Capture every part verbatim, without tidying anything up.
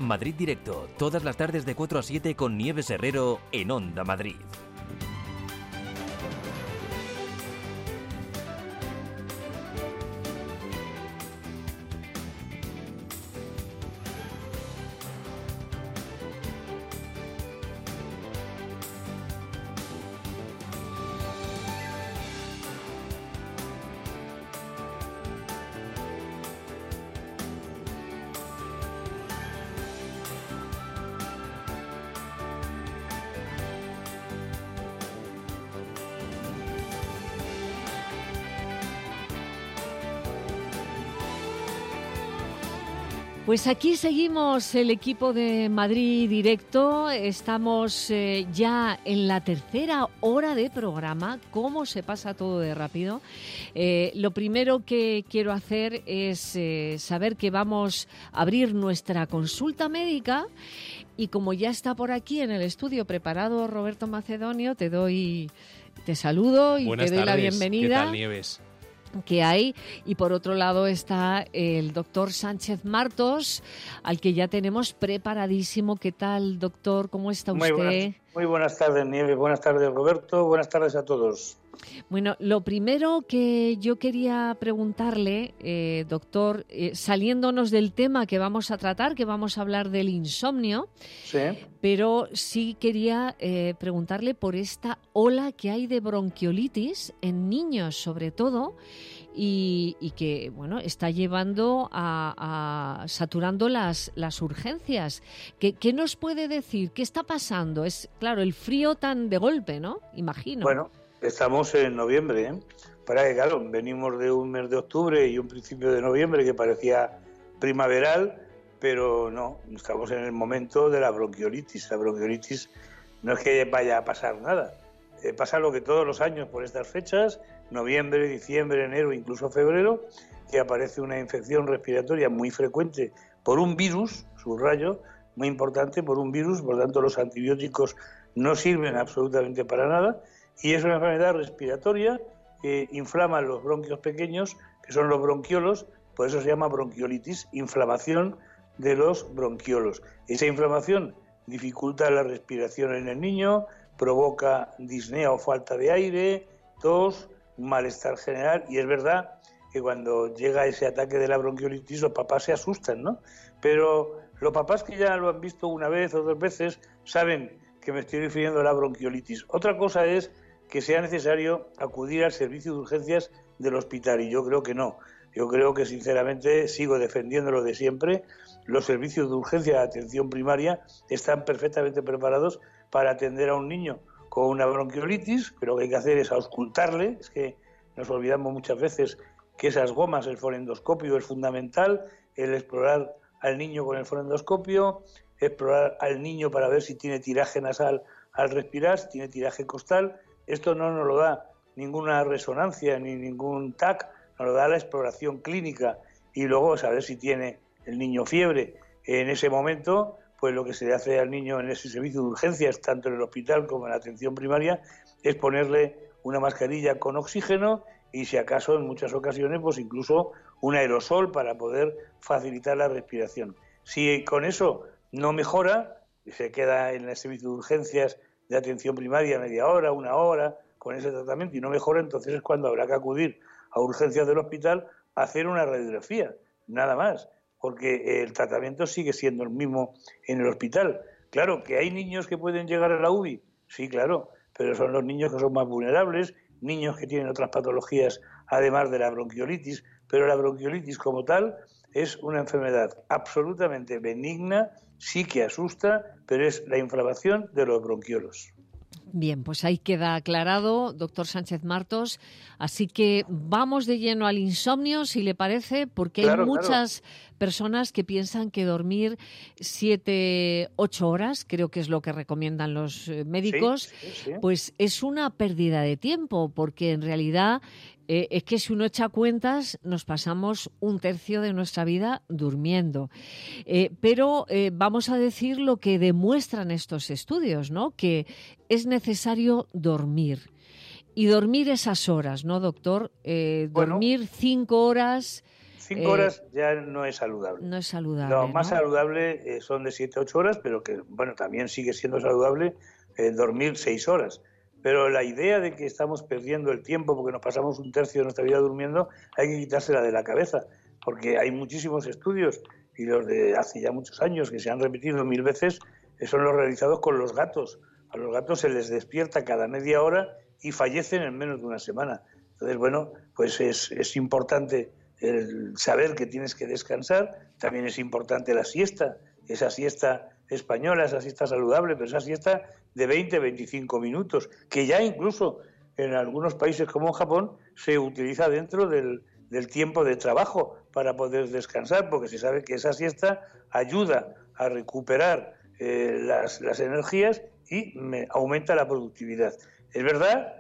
Madrid Directo, todas las tardes de cuatro a siete con Nieves Herrero en Onda Madrid. Pues aquí seguimos el equipo de Madrid Directo, estamos eh, ya en la tercera hora de programa. ¿Cómo se pasa todo de rápido? Eh, lo primero que quiero hacer es eh, saber que vamos a abrir nuestra consulta médica y como ya está por aquí en el estudio preparado Roberto Macedonio, te doy, te saludo y Buenas te doy tardes. la bienvenida. ¿Qué tal, Nieves? Que hay, y por otro lado está el doctor Sánchez Martos, al que ya tenemos preparadísimo. ¿Qué tal, doctor? ¿Cómo está usted? Muy buenas, muy buenas tardes, Nieves. Buenas tardes, Roberto. Buenas tardes a todos. Bueno, lo primero que yo quería preguntarle, eh, doctor, eh, saliéndonos del tema que vamos a tratar, que vamos a hablar del insomnio, sí. Pero sí quería eh, preguntarle por esta ola que hay de bronquiolitis en niños, sobre todo, y, y que, bueno, está llevando a, a saturando las, las urgencias. ¿Qué, ¿Qué nos puede decir? ¿Qué está pasando? Es, claro, el frío tan de golpe, ¿no? Imagino. Bueno, estamos en noviembre, ¿eh? Para que, claro, venimos de un mes de octubre y un principio de noviembre que parecía primaveral, pero no, estamos en el momento de la bronquiolitis. La bronquiolitis no es que vaya a pasar nada, eh, pasa lo que todos los años por estas fechas, noviembre, diciembre, enero, incluso febrero, que aparece una infección respiratoria muy frecuente por un virus, subrayo, muy importante, por un virus, por lo tanto los antibióticos no sirven absolutamente para nada, y es una enfermedad respiratoria que inflama los bronquios pequeños, que son los bronquiolos, por eso se llama bronquiolitis, inflamación de los bronquiolos. Esa inflamación dificulta la respiración en el niño, provoca disnea o falta de aire, tos, malestar general, y es verdad que cuando llega ese ataque de la bronquiolitis los papás se asustan, ¿no? Pero los papás que ya lo han visto una vez o dos veces saben que me estoy refiriendo a la bronquiolitis. Otra cosa es que sea necesario acudir al servicio de urgencias del hospital, y yo creo que no. Yo creo que, sinceramente, sigo defendiendo lo de siempre. Los servicios de urgencia de atención primaria están perfectamente preparados para atender a un niño con una bronquiolitis, pero lo que hay que hacer es auscultarle. Es que nos olvidamos muchas veces que esas gomas, el fonendoscopio es fundamental, el explorar al niño con el fonendoscopio, explorar al niño para ver si tiene tiraje nasal al respirar, si tiene tiraje costal. Esto no nos lo da ninguna resonancia ni ningún T A C, nos lo da la exploración clínica, y luego saber si tiene el niño fiebre. En ese momento, pues lo que se le hace al niño en ese servicio de urgencias, tanto en el hospital como en la atención primaria, es ponerle una mascarilla con oxígeno y, si acaso, en muchas ocasiones, pues incluso un aerosol para poder facilitar la respiración. Si con eso no mejora, se queda en el servicio de urgencias de atención primaria media hora, una hora, con ese tratamiento y no mejora, entonces es cuando habrá que acudir a urgencias del hospital a hacer una radiografía, nada más, porque el tratamiento sigue siendo el mismo en el hospital. Claro, que hay niños que pueden llegar a la U B I, sí, claro, pero son los niños que son más vulnerables, niños que tienen otras patologías además de la bronquiolitis, pero la bronquiolitis como tal es una enfermedad absolutamente benigna, sí que asusta, pero es la inflamación de los bronquiolos. Bien, pues ahí queda aclarado, doctor Sánchez Martos. Así que vamos de lleno al insomnio, si le parece, porque claro, hay muchas claro. personas que piensan que dormir siete, ocho horas, creo que es lo que recomiendan los médicos, sí, sí, sí. pues es una pérdida de tiempo, porque en realidad eh, es que si uno echa cuentas, nos pasamos un tercio de nuestra vida durmiendo. Eh, pero eh, vamos a decir lo que demuestran estos estudios, ¿no? Que es necesario dormir. Y dormir esas horas, ¿no, doctor? Eh, bueno, dormir cinco horas cinco eh, horas ya no es saludable. No es saludable. Lo más ¿no? saludable eh, son de siete a ocho horas, pero que, bueno, también sigue siendo saludable eh, dormir seis horas. Pero la idea de que estamos perdiendo el tiempo porque nos pasamos un tercio de nuestra vida durmiendo, hay que quitársela de la cabeza, porque hay muchísimos estudios, y los de hace ya muchos años, que se han repetido mil veces, eh, son los realizados con los gatos. A los gatos se les despierta cada media hora y fallecen en menos de una semana. Entonces, bueno, pues es, es importante el saber que tienes que descansar. También es importante la siesta, esa siesta española, esa siesta saludable, pero esa siesta de veinte a veinticinco minutos, que ya incluso en algunos países como Japón se utiliza dentro del, del tiempo de trabajo para poder descansar, porque se sabe que esa siesta ayuda a recuperar eh, las, las energías y me, aumenta la productividad. Es verdad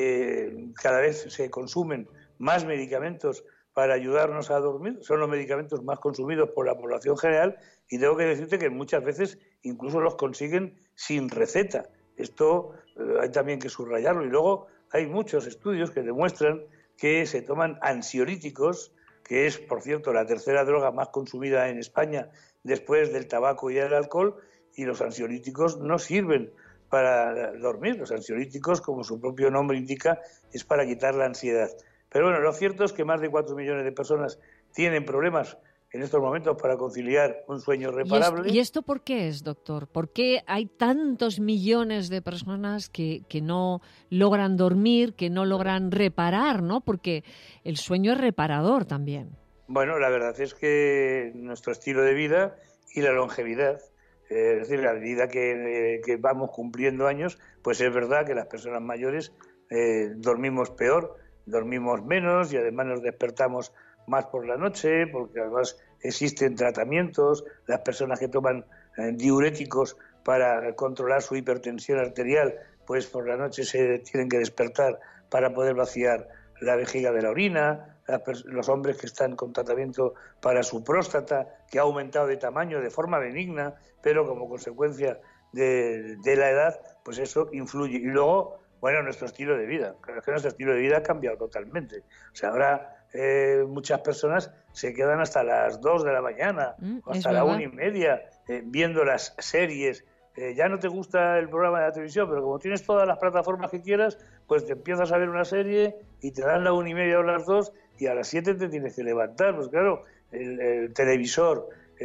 que cada vez se consumen más medicamentos para ayudarnos a dormir, son los medicamentos más consumidos por la población general, y tengo que decirte que muchas veces incluso los consiguen sin receta. Esto eh, hay también que subrayarlo. Y luego hay muchos estudios que demuestran que se toman ansiolíticos, que es, por cierto, la tercera droga más consumida en España después del tabaco y el alcohol, y los ansiolíticos no sirven para dormir. Los ansiolíticos, como su propio nombre indica, es para quitar la ansiedad. Pero bueno, lo cierto es que más de cuatro millones de personas tienen problemas en estos momentos para conciliar un sueño reparable. ¿Y esto, ¿y esto por qué es, doctor? ¿Por qué hay tantos millones de personas que, que no logran dormir, que no logran reparar, ¿no? Porque el sueño es reparador también. Bueno, la verdad es que nuestro estilo de vida y la longevidad, eh, es decir, a medida que, eh, que vamos cumpliendo años, pues es verdad que las personas mayores eh, dormimos peor, dormimos menos y además nos despertamos más por la noche, porque además existen tratamientos. Las personas que toman eh, diuréticos para controlar su hipertensión arterial, pues por la noche se tienen que despertar para poder vaciar la vejiga de la orina. Las, los hombres que están con tratamiento para su próstata, que ha aumentado de tamaño de forma benigna, pero como consecuencia de, de la edad, pues eso influye. Y luego, bueno, nuestro estilo de vida. Claro, es que nuestro estilo de vida ha cambiado totalmente. O sea, ahora eh, muchas personas se quedan hasta las dos de la mañana, mm, o hasta la una y media, eh, viendo las series. Eh, ya no te gusta el programa de la televisión, pero como tienes todas las plataformas que quieras, pues te empiezas a ver una serie y te dan la una y media o las dos y a las siete te tienes que levantar. Pues claro, el, el televisor,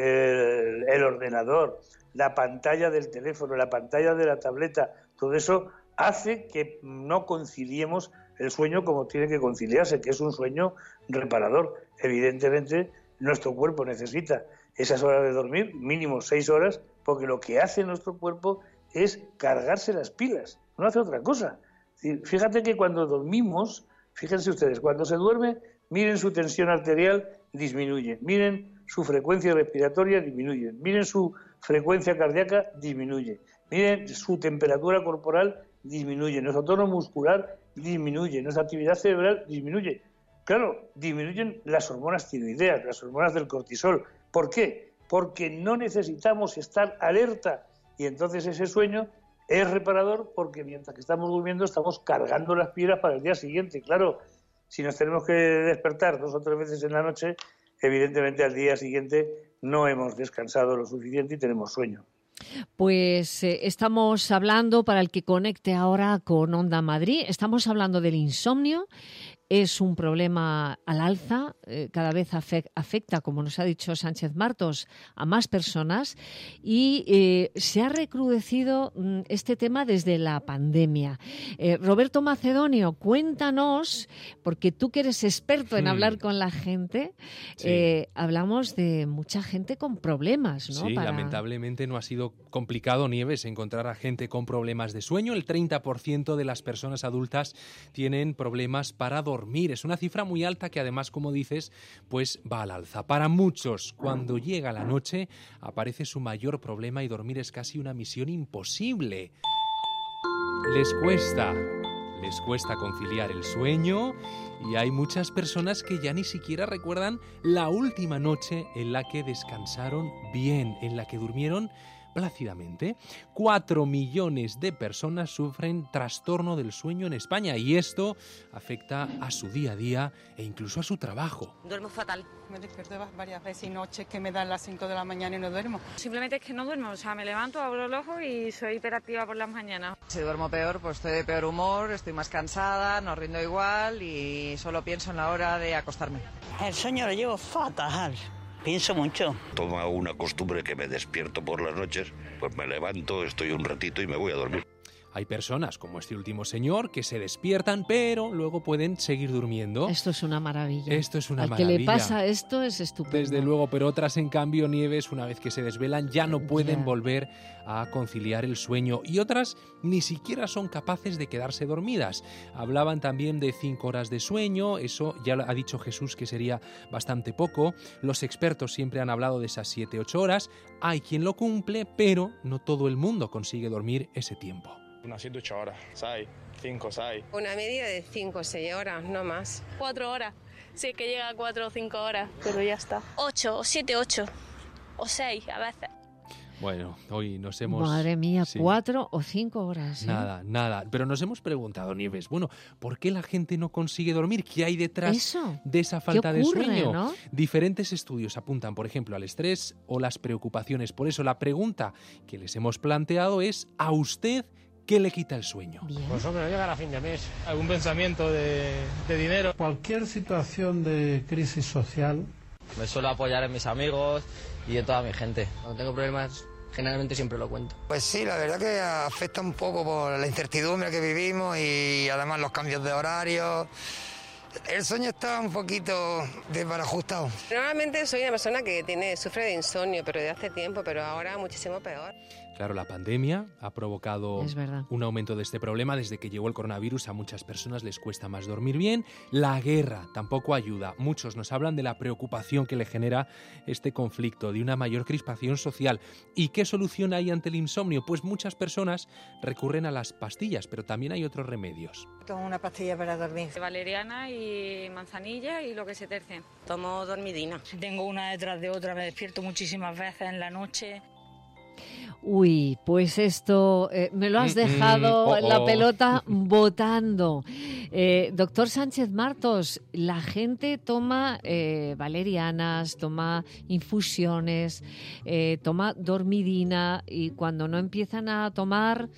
el, el ordenador, la pantalla del teléfono, la pantalla de la tableta, todo eso hace que no conciliemos el sueño como tiene que conciliarse, que es un sueño reparador. Evidentemente, nuestro cuerpo necesita esas horas de dormir, mínimo seis horas, porque lo que hace nuestro cuerpo es cargarse las pilas, no hace otra cosa. Fíjate que cuando dormimos, fíjense ustedes, cuando se duerme, miren su tensión arterial, disminuye, miren su frecuencia respiratoria, disminuye, miren su frecuencia cardíaca, disminuye, miren su temperatura corporal, disminuye, nuestro tono muscular disminuye, nuestra actividad cerebral disminuye. Claro, disminuyen las hormonas tiroideas, las hormonas del cortisol. ¿Por qué? Porque no necesitamos estar alerta y entonces ese sueño es reparador porque mientras que estamos durmiendo estamos cargando las pilas para el día siguiente. Claro, si nos tenemos que despertar dos o tres veces en la noche, evidentemente al día siguiente no hemos descansado lo suficiente y tenemos sueño. Pues eh, estamos hablando, para el que conecte ahora con Onda Madrid, estamos hablando del insomnio. Es un problema al alza, eh, cada vez afec- afecta, como nos ha dicho Sánchez Martos, a más personas y eh, se ha recrudecido mm, este tema desde la pandemia. Eh, Roberto Macedonio, cuéntanos, porque tú que eres experto en hmm. hablar con la gente, sí. eh, hablamos de mucha gente con problemas, ¿no? Sí, Para... lamentablemente no ha sido complicado, Nieves, encontrar a gente con problemas de sueño. El treinta por ciento de las personas adultas tienen problemas para dormir. Dormir. Es una cifra muy alta que además, como dices, pues va al alza. Para muchos, cuando llega la noche, aparece su mayor problema y dormir es casi una misión imposible. Les cuesta, les cuesta conciliar el sueño y hay muchas personas que ya ni siquiera recuerdan la última noche en la que descansaron bien, en la que durmieron plácidamente. Cuatro millones de personas sufren trastorno del sueño en España y esto afecta a su día a día e incluso a su trabajo. Duermo fatal. Me despierto varias veces y noches que me dan las cinco de la mañana y no duermo. Simplemente es que no duermo, o sea, me levanto, abro los ojos y soy hiperactiva por las mañanas. Si duermo peor, pues estoy de peor humor, estoy más cansada, no rindo igual y solo pienso en la hora de acostarme. El sueño lo llevo fatal. Pienso mucho. Tomo una costumbre que me despierto por las noches, pues me levanto, estoy un ratito y me voy a dormir. Hay personas, como este último señor, que se despiertan, pero luego pueden seguir durmiendo. Esto es una maravilla. Esto es una Al maravilla. que le pasa esto es estupendo. Desde luego, pero otras, en cambio, Nieves, una vez que se desvelan, ya no pueden yeah. volver a conciliar el sueño. Y otras ni siquiera son capaces de quedarse dormidas. Hablaban también de cinco horas de sueño, eso ya ha dicho Jesús que sería bastante poco. Los expertos siempre han hablado de esas siete, ocho horas. Hay quien lo cumple, pero no todo el mundo consigue dormir ese tiempo. Unas siete, ocho horas, seis, cinco, seis. Una media de cinco o seis horas, no más. Cuatro horas, si es que llega a cuatro o cinco horas, pero ya está. Ocho, o siete, ocho, o seis a veces. Bueno, hoy nos hemos... Madre mía, sí. cuatro o cinco horas. ¿eh? Nada, nada. Pero nos hemos preguntado, Nieves, bueno, ¿por qué la gente no consigue dormir? ¿Qué hay detrás Eso. de esa falta ¿Qué ocurre, de sueño? ¿no? Diferentes estudios apuntan, por ejemplo, al estrés o las preocupaciones. Por eso la pregunta que les hemos planteado es, ¿a usted qué le quita el sueño? Bien. Pues hombre, no llegar a fin de mes. ¿Algún pensamiento de, de dinero? Cualquier situación de crisis social. Me suelo apoyar en mis amigos y en toda mi gente. Cuando tengo problemas, generalmente siempre lo cuento. Pues sí, la verdad que afecta un poco por la incertidumbre que vivimos y además los cambios de horario. El sueño está un poquito desbarajustado. Normalmente soy una persona que tiene sufre de insomnio, pero de hace tiempo, pero ahora muchísimo peor. Claro, la pandemia ha provocado un aumento de este problema. Desde que llegó el coronavirus a muchas personas les cuesta más dormir bien. La guerra tampoco ayuda. Muchos nos hablan de la preocupación que le genera este conflicto, de una mayor crispación social. ¿Y qué solución hay ante el insomnio? Pues muchas personas recurren a las pastillas, pero también hay otros remedios. Tomo una pastilla para dormir. Valeriana y manzanilla y lo que se tercie. Tomo dormidina. Tengo una detrás de otra, me despierto muchísimas veces en la noche. Uy, pues esto eh, me lo has dejado mm, mm, oh, la oh. pelota botando. Eh, doctor Sánchez Martos, la gente toma eh, valerianas, toma infusiones, eh, toma dormidina y cuando no empiezan a tomar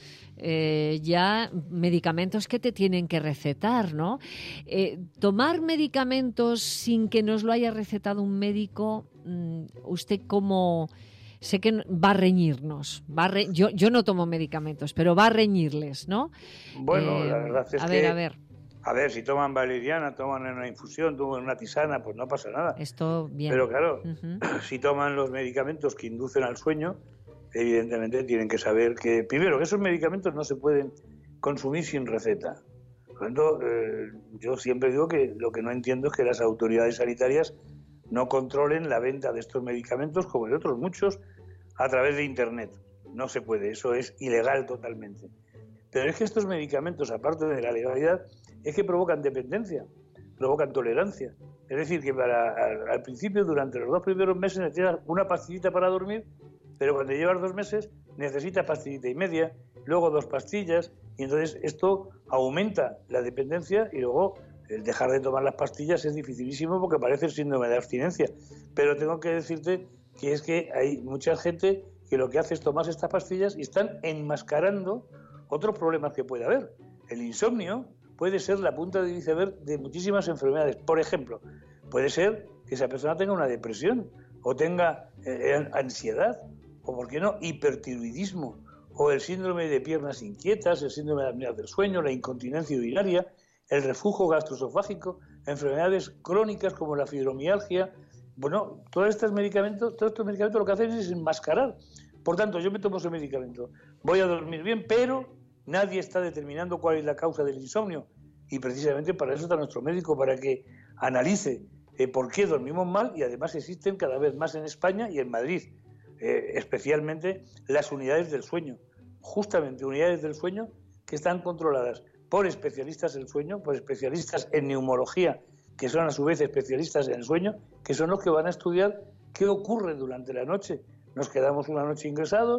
eh, ya medicamentos que te tienen que recetar, ¿no? Eh, tomar medicamentos sin que nos lo haya recetado un médico, ¿usted cómo...? Sé que va a reñirnos. Va a re... yo, yo no tomo medicamentos, pero va a reñirles, ¿no? Bueno, eh, la verdad es a que... ver, a ver. A ver, si toman valeriana, toman una infusión, toman una tisana, pues no pasa nada. Esto bien. Pero claro, uh-huh. si toman los medicamentos que inducen al sueño, evidentemente tienen que saber que, primero, que esos medicamentos no se pueden consumir sin receta. Por lo tanto, eh, yo siempre digo que lo que no entiendo es que las autoridades sanitarias no controlen la venta de estos medicamentos, como de otros muchos, a través de Internet. No se puede, eso es ilegal totalmente. Pero es que estos medicamentos, aparte de la legalidad, es que provocan dependencia, provocan tolerancia. Es decir, que para al, al principio, durante los dos primeros meses, necesitas una pastillita para dormir, pero cuando llevas dos meses, necesitas pastillita y media, luego dos pastillas, y entonces esto aumenta la dependencia y luego... El dejar de tomar las pastillas es dificilísimo porque parece el síndrome de abstinencia. Pero tengo que decirte que es que hay mucha gente que lo que hace es tomarse estas pastillas y están enmascarando otros problemas que puede haber. El insomnio puede ser la punta de iceberg de muchísimas enfermedades. Por ejemplo, puede ser que esa persona tenga una depresión o tenga eh, ansiedad o, ¿por qué no?, hipertiroidismo o el síndrome de piernas inquietas, el síndrome de apnea del sueño, la incontinencia urinaria, el reflujo gastroesofágico, enfermedades crónicas como la fibromialgia. Bueno, todos estos medicamentos, todos estos medicamentos lo que hacen es enmascarar. Por tanto, yo me tomo ese medicamento, voy a dormir bien, pero nadie está determinando cuál es la causa del insomnio. Y precisamente para eso está nuestro médico, para que analice eh, por qué dormimos mal, y además existen cada vez más en España y en Madrid, eh, especialmente las unidades del sueño. Justamente unidades del sueño que están controladas por especialistas en sueño, por especialistas en neumología, que son a su vez especialistas en el sueño, que son los que van a estudiar qué ocurre durante la noche. Nos quedamos una noche ingresados,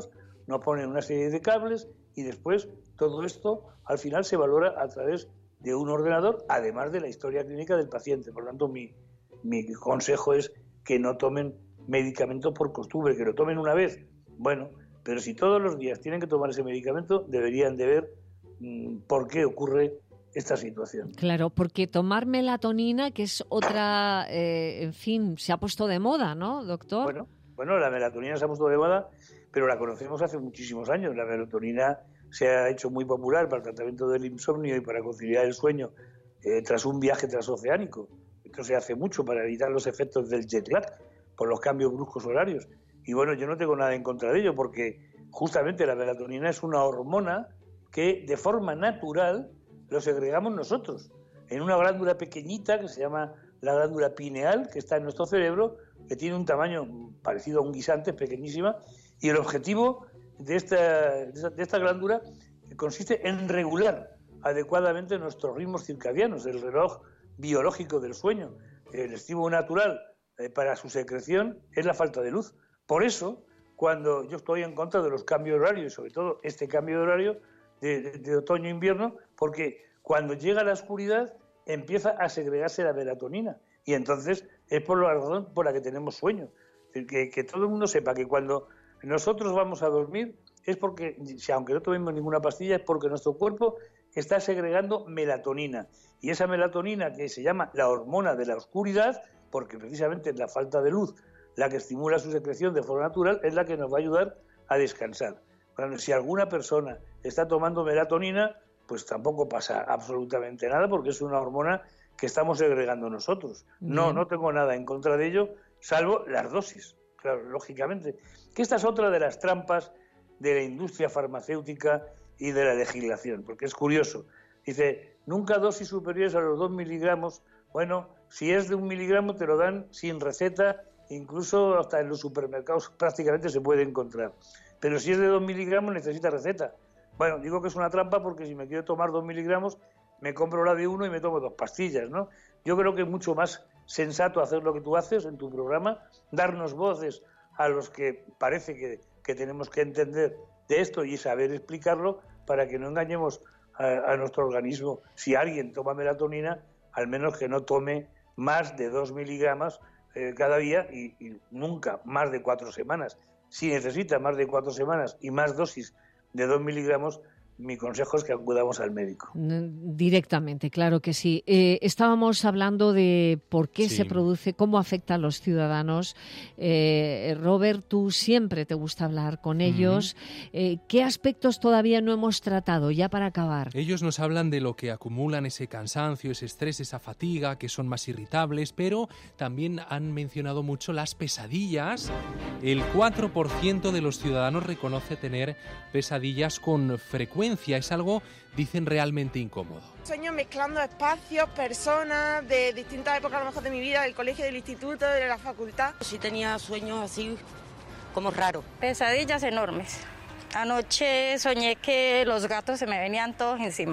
nos ponen una serie de cables y después todo esto al final se valora a través de un ordenador, además de la historia clínica del paciente. Por lo tanto, mi, mi consejo es que no tomen medicamentos por costumbre, que lo tomen una vez, bueno, pero si todos los días tienen que tomar ese medicamento, deberían de ver mmm, por qué ocurre esta situación. Claro, porque tomar melatonina, que es otra, eh, en fin, se ha puesto de moda, ¿no, doctor? Bueno, bueno, la melatonina se ha puesto de moda, pero la conocemos hace muchísimos años. La melatonina se ha hecho muy popular para el tratamiento del insomnio y para conciliar el sueño eh, tras un viaje transoceánico. Esto se hace mucho para evitar los efectos del jet lag por los cambios bruscos horarios. Y bueno, yo no tengo nada en contra de ello, porque justamente la melatonina es una hormona que de forma natural lo segregamos nosotros en una glándula pequeñita que se llama la glándula pineal, que está en nuestro cerebro, que tiene un tamaño parecido a un guisante, es pequeñísima, y el objetivo de esta, de esta, de esta glándula consiste en regular adecuadamente nuestros ritmos circadianos, el reloj biológico del sueño. El estímulo natural eh, para su secreción es la falta de luz. Por eso, cuando yo estoy en contra de los cambios de horario, y sobre todo este cambio de horario de, de, de otoño-invierno, porque cuando llega la oscuridad empieza a segregarse la melatonina y entonces es por la razón por la que tenemos sueño. Que, que todo el mundo sepa que cuando nosotros vamos a dormir es porque, si aunque no tomemos ninguna pastilla, es porque nuestro cuerpo está segregando melatonina. Y esa melatonina, que se llama la hormona de la oscuridad, porque precisamente es la falta de luz la que estimula su secreción de forma natural, es la que nos va a ayudar a descansar. Bueno, si alguna persona está tomando melatonina, pues tampoco pasa absolutamente nada, porque es una hormona que estamos segregando nosotros. No, Bien. no tengo nada en contra de ello, salvo las dosis, claro, lógicamente. Que esta es otra de las trampas de la industria farmacéutica y de la legislación, porque es curioso. Dice, nunca dosis superiores a los dos miligramos. Bueno, si es de un miligramo te lo dan sin receta, incluso hasta en los supermercados prácticamente se puede encontrar. Pero si es de dos miligramos necesita receta. Bueno, digo que es una trampa porque si me quiero tomar dos miligramos me compro la de uno y me tomo dos pastillas, ¿no? Yo creo que es mucho más sensato hacer lo que tú haces en tu programa, darnos voces a los que parece que, que tenemos que entender de esto y saber explicarlo para que no engañemos a, a nuestro organismo. Si alguien toma melatonina, al menos que no tome más de dos miligramos eh, cada día y, y nunca más de cuatro semanas. Si necesita más de cuatro semanas y más dosis de dos miligramos, mi consejo es que acudamos al médico. Directamente, claro que sí. Eh, estábamos hablando de por qué sí. se produce, cómo afecta a los ciudadanos. Eh, Robert, tú siempre te gusta hablar con ellos. Uh-huh. Eh, ¿Qué aspectos todavía no hemos tratado, ya para acabar? Ellos nos hablan de lo que acumulan ese cansancio, ese estrés, esa fatiga, que son más irritables, pero también han mencionado mucho las pesadillas. El cuatro por ciento de los ciudadanos reconoce tener pesadillas con frecuencia. Es algo, dicen, realmente incómodo. Sueño mezclando espacios, personas de distintas épocas a lo mejor de mi vida, del colegio, del instituto, de la facultad. Sí tenía sueños así como raros. Pesadillas enormes. Anoche soñé que los gatos se me venían todos encima.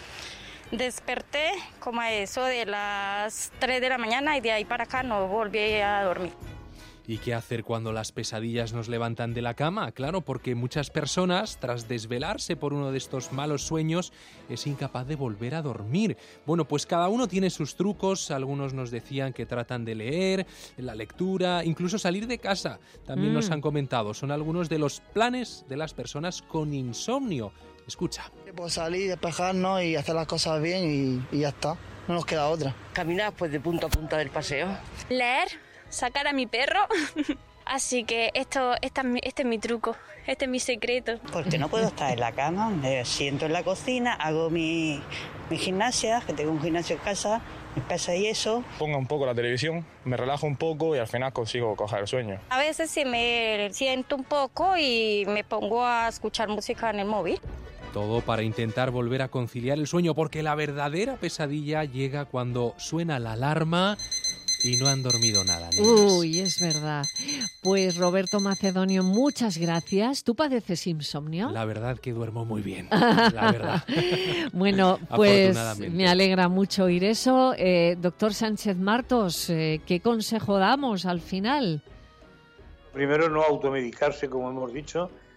Desperté como a eso de las tres de la mañana y de ahí para acá no volví a dormir. ¿Y qué hacer cuando las pesadillas nos levantan de la cama? Claro, porque muchas personas, tras desvelarse por uno de estos malos sueños, es incapaz de volver a dormir. Bueno, pues cada uno tiene sus trucos. Algunos nos decían que tratan de leer, la lectura, incluso salir de casa. También mm. nos han comentado. Son algunos de los planes de las personas con insomnio. Escucha. Pues salir, despejarnos y hacer las cosas bien y, y ya está. No nos queda otra. Caminar pues de punta a punta del paseo. Leer. Sacar a mi perro, así que esto, esta, este es mi truco, este es mi secreto. Porque no puedo estar en la cama, me siento en la cocina, hago mi, mi gimnasia, que tengo un gimnasio en casa, mis pesas y eso. Pongo un poco la televisión, me relajo un poco y al final consigo coger el sueño. A veces sí me siento un poco y me pongo a escuchar música en el móvil. Todo para intentar volver a conciliar el sueño, porque la verdadera pesadilla llega cuando suena la alarma y no han dormido nada. Niños. Uy, es verdad. Pues Roberto Macedonio, muchas gracias. ¿Tú padeces insomnio? La verdad que duermo muy bien, la verdad. Bueno, pues me alegra mucho oír eso. Eh, doctor Sánchez Martos, eh, ¿qué consejo damos al final? Primero, no automedicarse, como hemos dicho.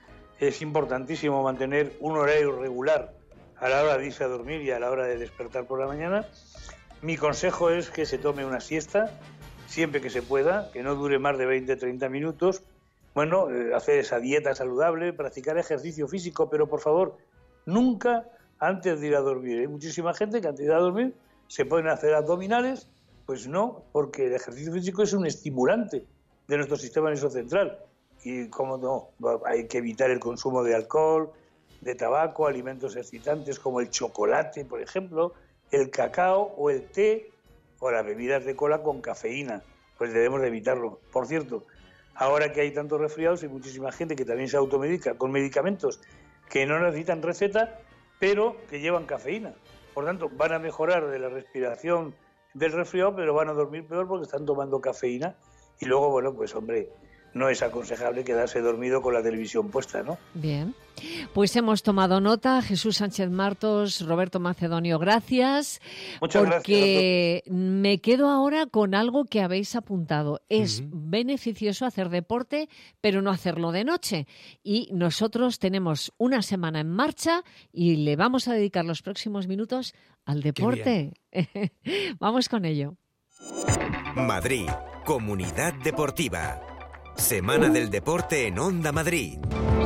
es importantísimo mantener un horario regular a la hora de irse a dormir y a la hora de despertar por la mañana. Mi consejo es que se tome una siesta siempre que se pueda, que no dure más de veinte a treinta minutos. Bueno, eh, hacer esa dieta saludable, practicar ejercicio físico, pero por favor, nunca antes de ir a dormir. Hay muchísima gente que antes de ir a dormir se pueden hacer abdominales, pues no, porque el ejercicio físico es un estimulante de nuestro sistema nervioso central. Y cómo no, hay que evitar el consumo de alcohol, de tabaco, alimentos excitantes como el chocolate, por ejemplo, el cacao o el té o las bebidas de cola con cafeína. Pues debemos de evitarlo. Por cierto, ahora que hay tantos resfriados, hay muchísima gente que también se automedica con medicamentos que no necesitan receta, pero que llevan cafeína. Por tanto, van a mejorar de la respiración del resfriado, pero van a dormir peor porque están tomando cafeína. Y luego, bueno, pues hombre, no es aconsejable quedarse dormido con la televisión puesta, ¿no? Bien, pues hemos tomado nota. Jesús Sánchez Martos, Roberto Macedonio, gracias. Muchas porque gracias. Me quedo ahora con algo que habéis apuntado. Es uh-huh. beneficioso hacer deporte, pero no hacerlo de noche. Y nosotros tenemos una semana en marcha y le vamos a dedicar los próximos minutos al deporte. Vamos con ello. Madrid, Comunidad Deportiva. Semana del Deporte en Onda Madrid.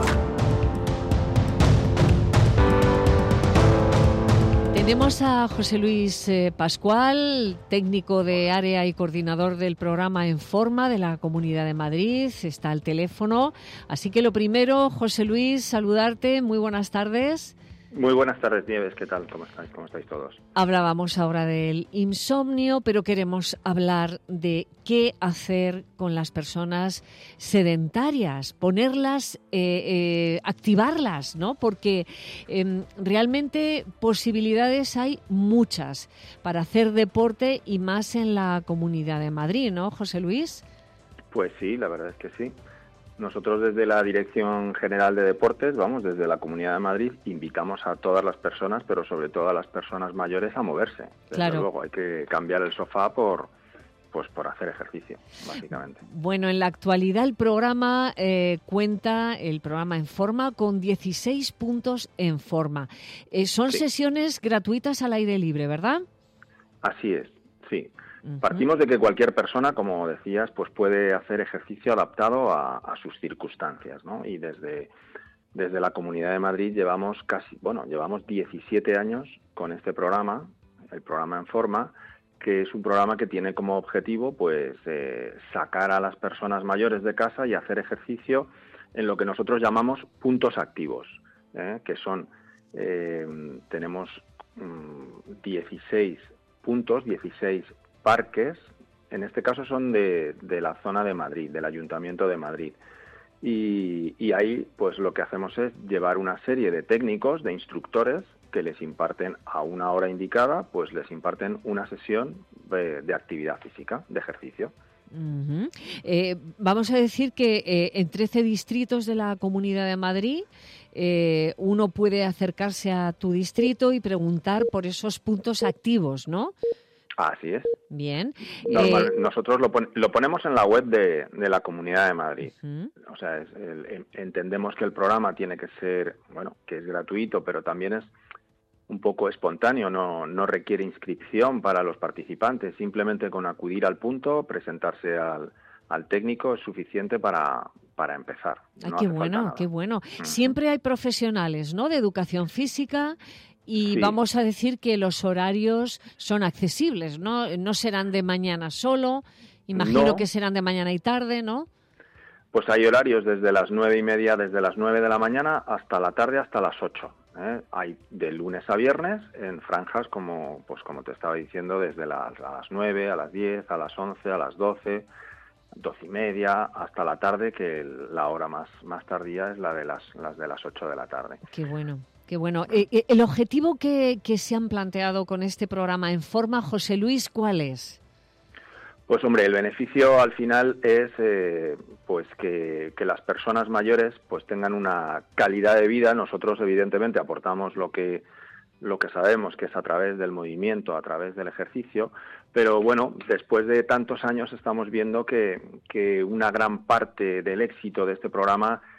Tenemos a José Luis eh, Pascual, técnico de área y coordinador del programa En Forma de la Comunidad de Madrid. Está al teléfono. Así que lo primero, José Luis, saludarte. Muy buenas tardes. Muy buenas tardes, Nieves. ¿Qué tal? ¿Cómo estáis? ¿Cómo estáis todos? Hablábamos ahora del insomnio, pero queremos hablar de qué hacer con las personas sedentarias, ponerlas, eh, eh, activarlas, ¿no? Porque eh, realmente posibilidades hay muchas para hacer deporte y más en la Comunidad de Madrid, ¿no, José Luis? Pues sí, la verdad es que sí. Nosotros desde la Dirección General de Deportes, vamos, desde la Comunidad de Madrid, invitamos a todas las personas, pero sobre todo a las personas mayores, a moverse. Desde claro. luego, hay que cambiar el sofá por, pues, por hacer ejercicio, básicamente. Bueno, en la actualidad el programa eh, cuenta, el programa En Forma, con dieciséis puntos en forma. Eh, son sí. sesiones gratuitas al aire libre, ¿verdad? Así es, sí. Partimos de que cualquier persona, como decías, pues puede hacer ejercicio adaptado a, a sus circunstancias, ¿no? Y desde, desde la Comunidad de Madrid llevamos casi, bueno, llevamos diecisiete años con este programa, el programa En Forma, que es un programa que tiene como objetivo, pues, eh, sacar a las personas mayores de casa y hacer ejercicio en lo que nosotros llamamos puntos activos, ¿eh? Que son, eh, tenemos mmm, dieciséis puntos, dieciséis parques, en este caso son de, de la zona de Madrid, del Ayuntamiento de Madrid. Y, y ahí pues lo que hacemos es llevar una serie de técnicos, de instructores, que les imparten a una hora indicada, pues les imparten una sesión de, de actividad física, de ejercicio. Uh-huh. Eh, vamos a decir que eh, en trece distritos de la Comunidad de Madrid eh, uno puede acercarse a tu distrito y preguntar por esos puntos activos, ¿no? Así es. Bien. Normal, eh... Nosotros lo, pon, lo ponemos en la web de, de la Comunidad de Madrid. Uh-huh. O sea, es, el, entendemos que el programa tiene que ser, bueno, que es gratuito, pero también es un poco espontáneo, no, no requiere inscripción para los participantes. Simplemente con acudir al punto, presentarse al, al técnico es suficiente para, para empezar. Ay, no qué bueno, qué bueno. Uh-huh. Siempre hay profesionales, ¿no?, de educación física. Y sí. Vamos a decir que los horarios son accesibles, ¿no? No serán de mañana solo, imagino no. que serán de mañana y tarde, ¿no? Pues hay horarios desde las nueve y media, desde las nueve de la mañana hasta la tarde, hasta las ocho. ¿eh? Hay de lunes a viernes en franjas, como pues como te estaba diciendo, desde las, a las nueve, a las diez, a las once, a las doce, doce y media, hasta la tarde, que la hora más, más tardía es la de las, las de las ocho de la tarde. Qué bueno. Qué bueno. Eh, el objetivo que, que se han planteado con este programa En Forma, José Luis, ¿cuál es? Pues hombre, el beneficio al final es eh, pues que, que las personas mayores pues tengan una calidad de vida. Nosotros evidentemente aportamos lo que lo que sabemos, que es a través del movimiento, a través del ejercicio, pero bueno, después de tantos años estamos viendo que, que una gran parte del éxito de este programa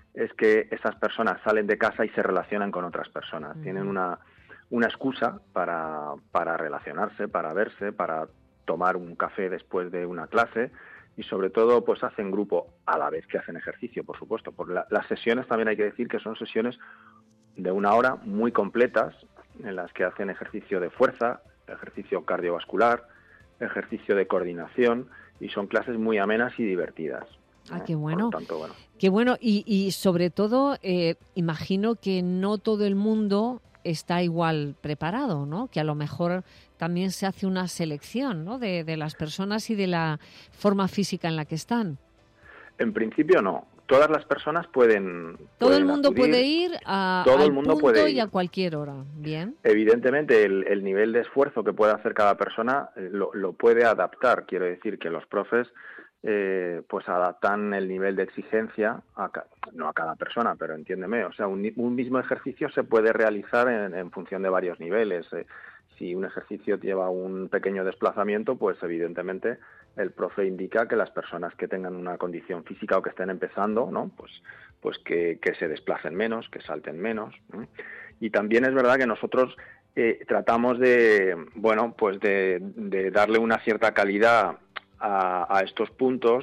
es que esas personas salen de casa y se relacionan con otras personas. Uh-huh. Tienen una, una excusa para, para relacionarse, para verse, para tomar un café después de una clase y sobre todo pues hacen grupo a la vez que hacen ejercicio, por supuesto. Por la, las sesiones también hay que decir que son sesiones de una hora muy completas en las que hacen ejercicio de fuerza, ejercicio cardiovascular, ejercicio de coordinación y son clases muy amenas y divertidas. Ah, qué bueno. Por lo tanto, bueno. Qué bueno y, y sobre todo eh, imagino que no todo el mundo está igual preparado, ¿no? Que a lo mejor también se hace una selección, ¿no? de, de las personas y de la forma física en la que están. En principio no. Todas las personas pueden Todo pueden el mundo acudir, puede ir a, todo al el mundo punto puede ir. Y a cualquier hora. Bien. Evidentemente, el, el nivel de esfuerzo que puede hacer cada persona eh, lo, lo puede adaptar. Quiero decir que los profes eh, pues adaptan el nivel de exigencia, a ca- no a cada persona, pero entiéndeme. O sea, un, un mismo ejercicio se puede realizar en, en función de varios niveles. Eh, si un ejercicio lleva un pequeño desplazamiento, pues evidentemente el profe indica que las personas que tengan una condición física o que estén empezando, ¿no? Pues, pues que, que se desplacen menos, que salten menos, ¿no? Y también es verdad que nosotros eh, tratamos de, bueno, pues de, de darle una cierta calidad a, a estos puntos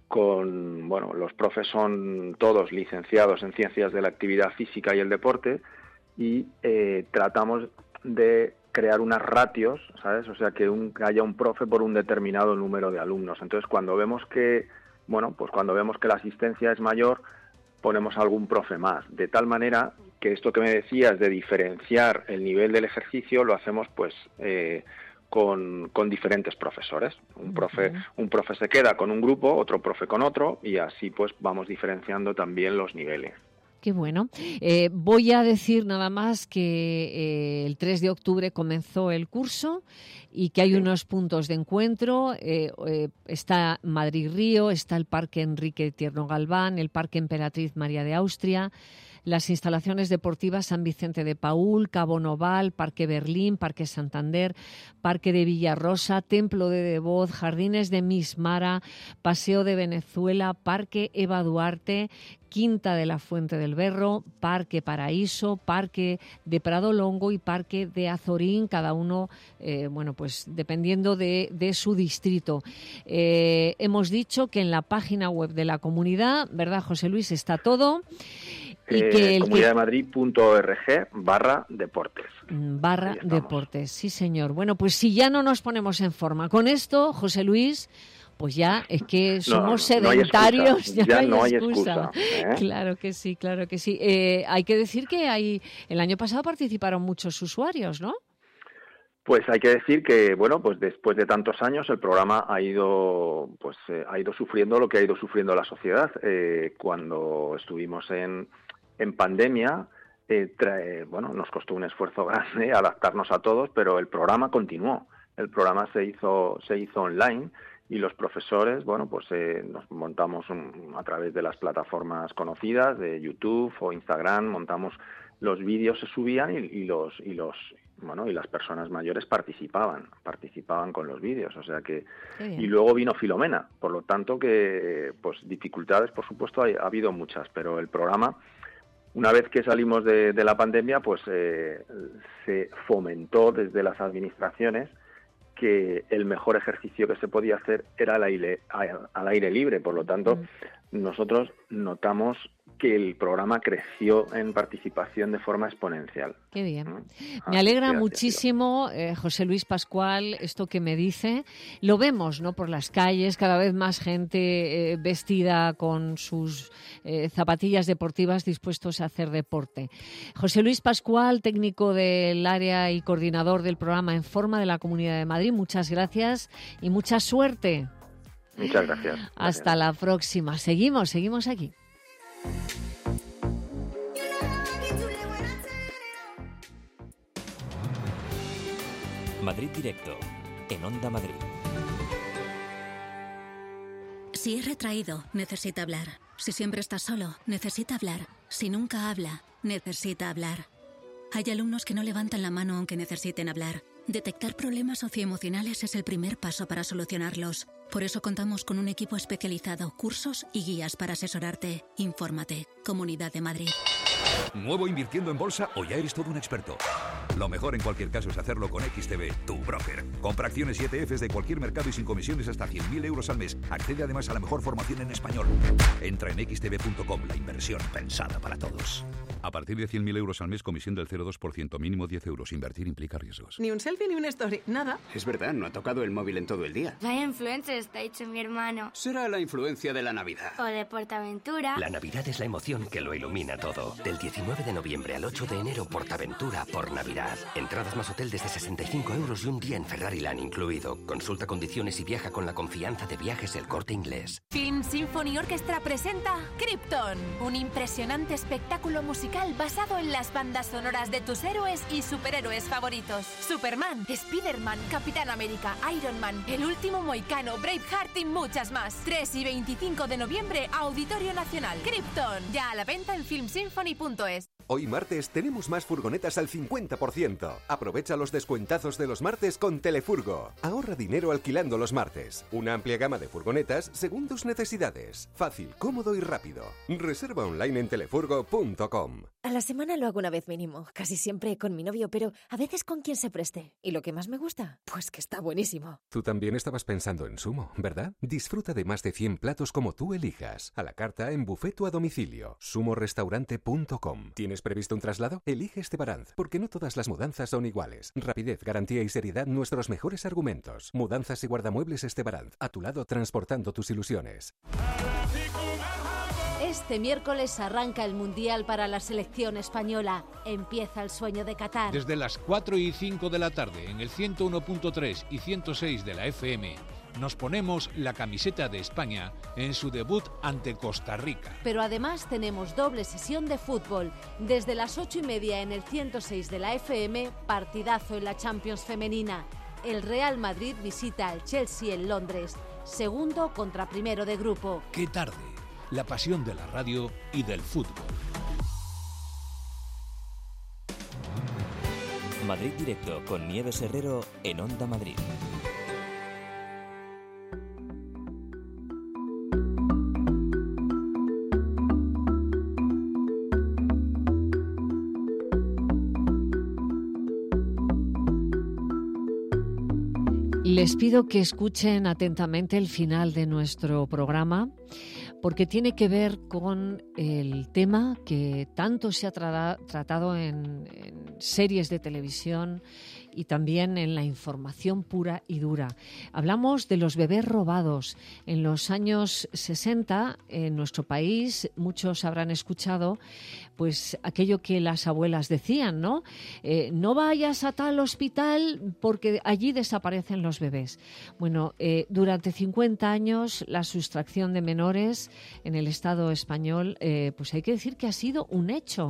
con, bueno, los profes son todos licenciados en Ciencias de la Actividad Física y el Deporte y eh, tratamos de crear unas ratios, ¿sabes? O sea, que, un, que haya un profe por un determinado número de alumnos. Entonces, cuando vemos que, bueno, pues cuando vemos que la asistencia es mayor, ponemos algún profe más. De tal manera que esto que me decías de diferenciar el nivel del ejercicio lo hacemos, pues, eh, con, con diferentes profesores. Un profe, uh-huh. un profe se queda con un grupo, otro profe con otro, y así, pues, vamos diferenciando también los niveles. Qué bueno. Eh, voy a decir nada más que eh, el tres de octubre comenzó el curso y que hay sí. unos puntos de encuentro. Eh, eh, está Madrid Río, está el Parque Enrique Tierno Galván, el Parque Emperatriz María de Austria, las instalaciones deportivas San Vicente de Paúl, Cabo Noval, Parque Berlín, Parque Santander, Parque de Villarrosa, Templo de Devoz, Jardines de Miss Mara, Paseo de Venezuela, Parque Eva Duarte, Quinta de la Fuente del Berro, Parque Paraíso, Parque de Prado Longo y Parque de Azorín, cada uno, eh, bueno, pues dependiendo de, de su distrito. Eh, hemos dicho que en la página web de la comunidad, ¿verdad, José Luis? Está todo. Y eh, que el comunidad de madrid punto org barra deportes. Barra deportes, sí señor. Bueno, pues si ya no nos ponemos en forma con esto, José Luis, pues ya es que somos no, no sedentarios. No ya, ya no hay excusa. excusa ¿eh? Claro que sí, claro que sí. Eh, hay que decir que hay el año pasado participaron muchos usuarios, ¿no? Pues hay que decir que, bueno, pues después de tantos años el programa ha ido, pues eh, ha ido sufriendo lo que ha ido sufriendo la sociedad. Eh, cuando estuvimos en, en pandemia, eh, trae, bueno, nos costó un esfuerzo grande adaptarnos a todos, pero el programa continuó. El programa se hizo, se hizo online y los profesores, bueno, pues eh, nos montamos un, a través de las plataformas conocidas de YouTube o Instagram, montamos los vídeos, se subían y, y los y los bueno y las personas mayores participaban, participaban con los vídeos, o sea que y luego vino Filomena, por lo tanto que pues dificultades por supuesto hay, ha habido muchas, pero el programa una vez que salimos de, de la pandemia pues eh, se fomentó desde las administraciones que el mejor ejercicio que se podía hacer era al aire, al aire libre. Por lo tanto, mm. nosotros notamos que el programa creció en participación de forma exponencial. Qué bien. ¿Mm? Me alegra muchísimo, eh, José Luis Pascual, esto que me dice. Lo vemos, ¿no? Por las calles, cada vez más gente eh, vestida con sus eh, zapatillas deportivas dispuestos a hacer deporte. José Luis Pascual, técnico del área y coordinador del programa En Forma de la Comunidad de Madrid, muchas gracias y mucha suerte. Muchas gracias. gracias. Hasta la próxima. Seguimos, seguimos aquí. Madrid Directo, en Onda Madrid. Si es retraído, necesita hablar. Si siempre está solo, necesita hablar. Si nunca habla, necesita hablar. Hay alumnos que no levantan la mano aunque necesiten hablar. Detectar problemas socioemocionales es el primer paso para solucionarlos. Por eso contamos con un equipo especializado, cursos y guías para asesorarte. Infórmate. Comunidad de Madrid. ¿Nuevo invirtiendo en bolsa o ya eres todo un experto? Lo mejor en cualquier caso es hacerlo con X T B, tu broker. Compra acciones y E T Fs de cualquier mercado y sin comisiones hasta cien mil euros al mes. Accede además a la mejor formación en español. Entra en x t b punto com, la inversión pensada para todos. A partir de cien mil euros al mes, comisión del cero coma dos por ciento, mínimo diez euros. Invertir implica riesgos. Ni un selfie ni una story, nada. Es verdad, no ha tocado el móvil en todo el día. Vaya influencer está hecho mi hermano. Será la influencia de la Navidad. O de Portaventura. La Navidad es la emoción que lo ilumina todo. Del diecinueve de noviembre al ocho de enero, Portaventura por Navidad. Entradas más hotel desde sesenta y cinco euros y un día en Ferrariland incluido. Consulta condiciones y viaja con la confianza de Viajes El Corte Inglés. Film Symphony Orchestra presenta Krypton, un impresionante espectáculo musical basado en las bandas sonoras de tus héroes y superhéroes favoritos. Superman, Spiderman, Capitán América, Iron Man, El Último Mohicano, Braveheart y muchas más. tres y veinticinco de noviembre, Auditorio Nacional. Krypton, ya a la venta en film symphony punto es. Hoy martes tenemos más furgonetas al cincuenta por ciento. Aprovecha los descuentazos de los martes con Telefurgo. Ahorra dinero alquilando los martes. Una amplia gama de furgonetas según tus necesidades. Fácil, cómodo y rápido. Reserva online en telefurgo punto com. A la semana lo hago una vez mínimo, casi siempre con mi novio, pero a veces con quien se preste. ¿Y lo que más me gusta? Pues que está buenísimo. Tú también estabas pensando en Sumo, ¿verdad? Disfruta de más de cien platos como tú elijas. A la carta, en buffet o a domicilio. sumo restaurante punto com. ¿Tienes previsto un traslado? Elige Estebaranz, porque no todas las mudanzas son iguales. Rapidez, garantía y seriedad, nuestros mejores argumentos. Mudanzas y guardamuebles Estebaranz, a tu lado transportando tus ilusiones. Este miércoles arranca el Mundial para la selección española. Empieza el sueño de Qatar. Desde las cuatro y cinco de la tarde en el ciento uno punto tres y ciento seis de la F M, nos ponemos la camiseta de España en su debut ante Costa Rica. Pero además tenemos doble sesión de fútbol. Desde las ocho y media en el ciento seis de la F M, partidazo en la Champions femenina. El Real Madrid visita al Chelsea en Londres. Segundo contra primero de grupo. ¡Qué tarde! La pasión de la radio y del fútbol. Madrid Directo con Nieves Herrero en Onda Madrid. Les pido que escuchen atentamente el final de nuestro programa, porque tiene que ver con el tema que tanto se ha tra- tratado en, en series de televisión y también en la información pura y dura. Hablamos de los bebés robados. En los años sesenta, en nuestro país, muchos habrán escuchado pues aquello que las abuelas decían, ¿no? Eh, no vayas a tal hospital porque allí desaparecen los bebés. Bueno, eh, durante cincuenta años la sustracción de menores en el Estado español, eh, pues hay que decir que ha sido un hecho.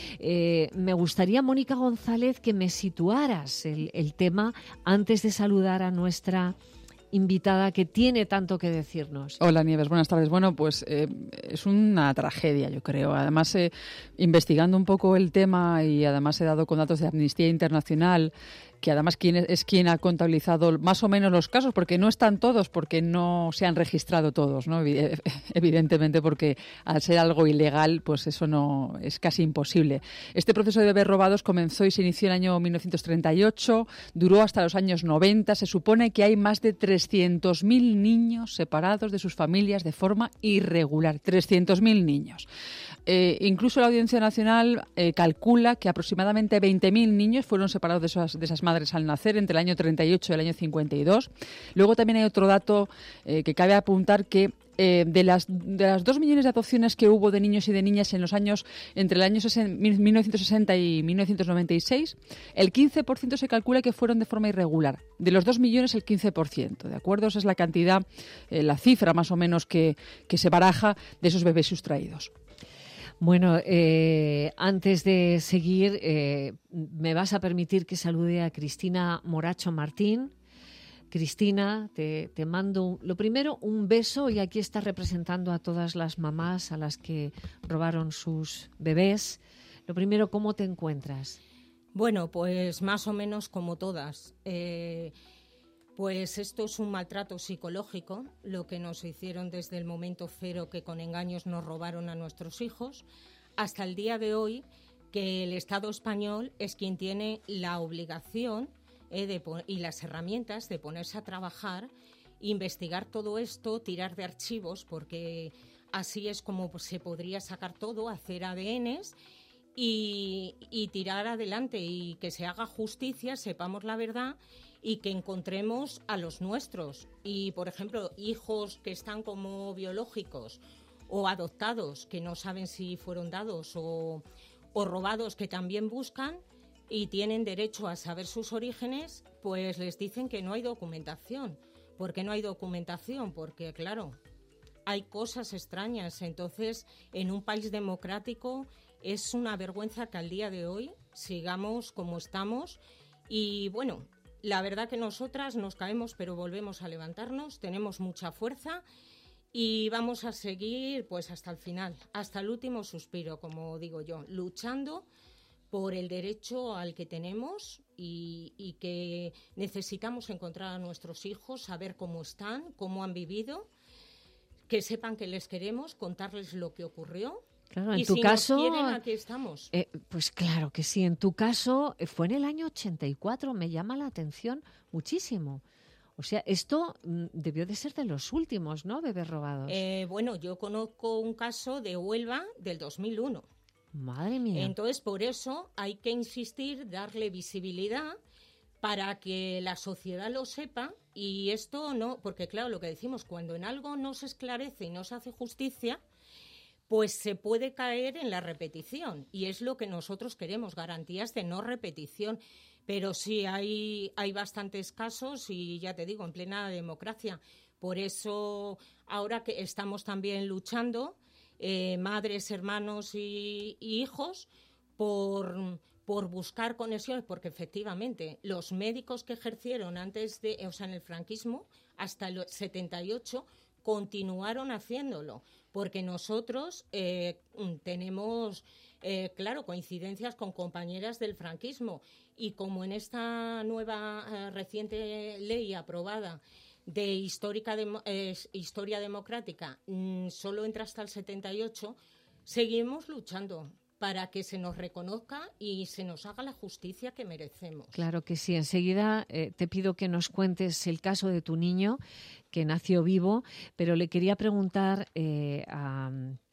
Eh, me gustaría, Mónica González, que me situaras el, el tema antes de saludar a nuestra invitada que tiene tanto que decirnos. Hola Nieves, buenas tardes. Bueno, pues eh, es una tragedia, yo creo. Además, eh, investigando un poco el tema y además he dado con datos de Amnistía Internacional, que además quien es, es quien ha contabilizado más o menos los casos, porque no están todos, porque no se han registrado todos, ¿no? Evidentemente, porque al ser algo ilegal, pues eso no es casi imposible. Este proceso de bebés robados comenzó y se inició en el año mil novecientos treinta y ocho, duró hasta los años noventa. Se supone que hay más de trescientos mil niños separados de sus familias de forma irregular. trescientos mil niños. Eh, incluso la Audiencia Nacional eh, calcula que aproximadamente veinte mil niños fueron separados de esas, de esas madres al nacer entre el año treinta y ocho y el año cincuenta y dos. Luego también hay otro dato eh, que cabe apuntar, que eh, de las de las dos millones de adopciones que hubo de niños y de niñas en los años entre el año mil novecientos sesenta y mil novecientos noventa y seis, el quince por ciento se calcula que fueron de forma irregular. De los dos millones, el quince por ciento. ¿De acuerdo? Esa es la cantidad, eh, la cifra más o menos que, que se baraja de esos bebés sustraídos. Bueno, eh, antes de seguir, eh, me vas a permitir que salude a Cristina Moracho Martín. Cristina, te, te mando, lo primero, un beso, y aquí estás representando a todas las mamás a las que robaron sus bebés. Lo primero, ¿cómo te encuentras? Bueno, pues más o menos como todas. Eh, pues esto es un maltrato psicológico, lo que nos hicieron desde el momento cero que con engaños nos robaron a nuestros hijos, hasta el día de hoy, que el Estado español es quien tiene la obligación eh, de, y las herramientas de ponerse a trabajar, investigar todo esto, tirar de archivos, porque así es como se podría sacar todo, hacer A D Nes y, y tirar adelante y que se haga justicia, sepamos la verdad y que encontremos a los nuestros. Y, por ejemplo, hijos que están como biológicos o adoptados, que no saben si fueron dados o, o robados, que también buscan y tienen derecho a saber sus orígenes, pues les dicen que no hay documentación. ¿Por qué no hay documentación? Porque, claro, hay cosas extrañas. Entonces, en un país democrático es una vergüenza que al día de hoy sigamos como estamos. Y, bueno, la verdad que nosotras nos caemos, pero volvemos a levantarnos, tenemos mucha fuerza y vamos a seguir pues hasta el final, hasta el último suspiro, como digo yo, luchando por el derecho al que tenemos y, y que necesitamos encontrar a nuestros hijos, saber cómo están, cómo han vivido, que sepan que les queremos, contarles lo que ocurrió. Claro, en y tu si caso, nos quieren, aquí estamos. Eh, pues claro que sí. En tu caso eh, fue en el año ochenta y cuatro. Me llama la atención muchísimo. O sea, esto mm, debió de ser de los últimos, ¿no? Bebés robados. Eh, bueno, yo conozco un caso de Huelva del dos mil uno. Madre mía. Entonces, por eso hay que insistir, darle visibilidad para que la sociedad lo sepa. Y esto no, porque claro, lo que decimos, cuando en algo no se esclarece y no se hace justicia, pues se puede caer en la repetición. Y es lo que nosotros queremos, garantías de no repetición. Pero sí, hay, hay bastantes casos y ya te digo, en plena democracia. Por eso, ahora que estamos también luchando, eh, madres, hermanos y, y hijos, por, por buscar conexiones, porque efectivamente los médicos que ejercieron antes de, o sea, en el franquismo, hasta el setenta y ocho, continuaron haciéndolo, porque nosotros eh, tenemos, eh, claro, coincidencias con compañeras del franquismo y como en esta nueva eh, reciente ley aprobada de histórica de, eh, historia democrática mmm, solo entra hasta el setenta y ocho, seguimos luchando para que se nos reconozca y se nos haga la justicia que merecemos. Claro que sí. Enseguida eh, te pido que nos cuentes el caso de tu niño, que nació vivo, pero le quería preguntar eh, a,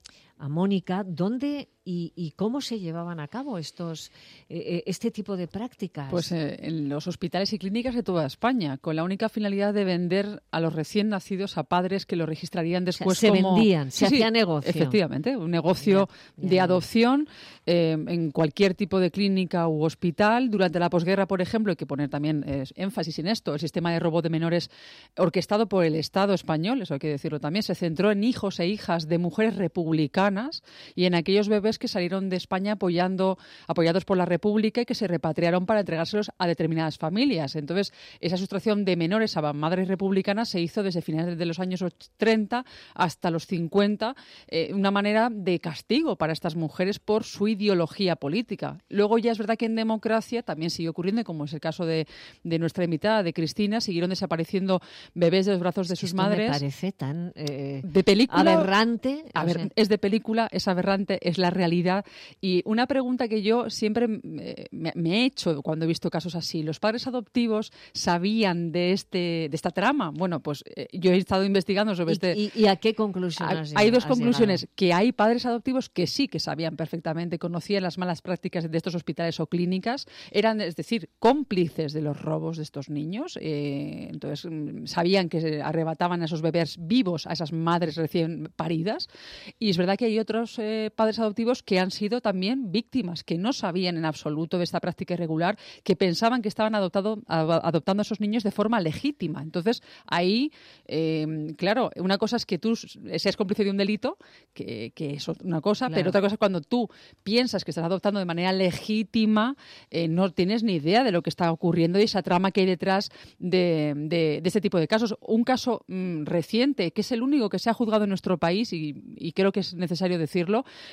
a Mónica, ¿dónde y, y cómo se llevaban a cabo estos eh, este tipo de prácticas? Pues eh, en los hospitales y clínicas de toda España, con la única finalidad de vender a los recién nacidos a padres que lo registrarían después. O sea, se como... vendían, se sí, hacía sí, negocio. Efectivamente, un negocio ya, ya, de ya. adopción eh, en cualquier tipo de clínica u hospital. Durante la posguerra, por ejemplo, hay que poner también eh, énfasis en esto, el sistema de robo de menores orquestado por el Estado español, eso hay que decirlo también, se centró en hijos e hijas de mujeres republicanas y en aquellos bebés que salieron de España apoyando, apoyados por la República y que se repatriaron para entregárselos a determinadas familias. Entonces, esa sustracción de menores a madres republicanas se hizo desde finales de los años treinta hasta los cincuenta, eh, una manera de castigo para estas mujeres por su ideología política. Luego ya es verdad que en democracia también sigue ocurriendo, como es el caso de, de nuestra invitada, de Cristina, siguieron desapareciendo bebés de los brazos de sus Esto madres. Me parece tan eh, de película, aberrante. A o ver, sea. es de película, es aberrante, es la realidad. Y una pregunta que yo siempre me, me he hecho cuando he visto casos así, ¿los padres adoptivos sabían de este de esta trama? Bueno, pues eh, yo he estado investigando sobre ¿Y, este... y, ¿Y a qué conclusión Hay, has hay dos has conclusiones, llegado? que hay padres adoptivos que sí que sabían perfectamente, conocían las malas prácticas de estos hospitales o clínicas, eran, es decir, cómplices de los robos de estos niños, eh, entonces sabían que arrebataban a esos bebés vivos a esas madres recién paridas, y es verdad que hay otros eh, padres adoptivos que han sido también víctimas, que no sabían en absoluto de esta práctica irregular, que pensaban que estaban adoptado, adoptando a esos niños de forma legítima. Entonces, ahí, eh, claro, una cosa es que tú seas cómplice de un delito, que, que es una cosa, Claro. pero otra cosa es cuando tú piensas que estás adoptando de manera legítima, eh, no tienes ni idea de lo que está ocurriendo y esa trama que hay detrás de, de, de este tipo de casos. Un caso mmm, reciente, que es el único que se ha juzgado en nuestro país, y, y creo que es necesario decirlo, es el de,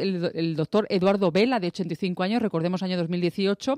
el, el doctor Eduardo Vela, de ochenta y cinco años, recordemos año dos mil dieciocho,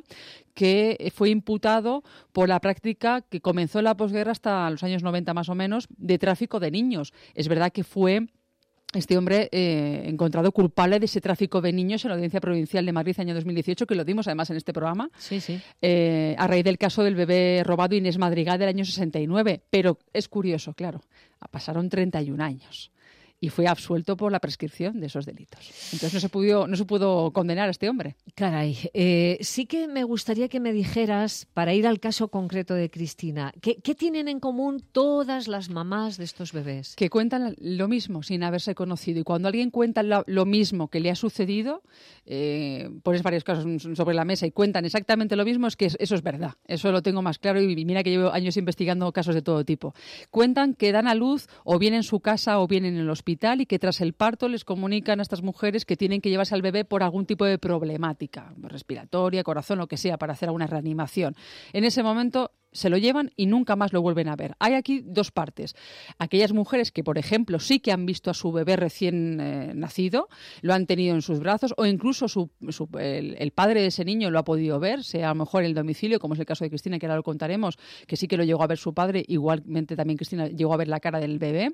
que fue imputado por la práctica que comenzó en la posguerra hasta los años noventa más o menos, de tráfico de niños. Es verdad que fue este hombre eh, encontrado culpable de ese tráfico de niños en la Audiencia Provincial de Madrid año dos mil dieciocho, que lo dimos además en este programa, sí, sí. Eh, a raíz del caso del bebé robado Inés Madrigal del año sesenta y nueve. Pero es curioso, claro, pasaron treinta y un años y fue absuelto por la prescripción de esos delitos. Entonces no se pudo, no se pudo condenar a este hombre. Caray, eh, sí que me gustaría que me dijeras, para ir al caso concreto de Cristina, ¿qué, qué tienen en común todas las mamás de estos bebés? Que cuentan lo mismo sin haberse conocido. Y cuando alguien cuenta lo, lo mismo que le ha sucedido, eh, pones varios casos sobre la mesa y cuentan exactamente lo mismo, es que eso es verdad. Eso lo tengo más claro y mira que llevo años investigando casos de todo tipo. Cuentan que dan a luz o bien en su casa o bien en el hospital, y que tras el parto les comunican a estas mujeres que tienen que llevarse al bebé por algún tipo de problemática respiratoria, corazón, lo que sea, para hacer alguna reanimación. En ese momento se lo llevan y nunca más lo vuelven a ver. Hay aquí dos partes. Aquellas mujeres que, por ejemplo, sí que han visto a su bebé recién eh, nacido, lo han tenido en sus brazos, o incluso su, su, el, el padre de ese niño lo ha podido ver, sea a lo mejor en el domicilio, como es el caso de Cristina, que ahora lo contaremos, que sí que lo llegó a ver su padre, igualmente también Cristina llegó a ver la cara del bebé,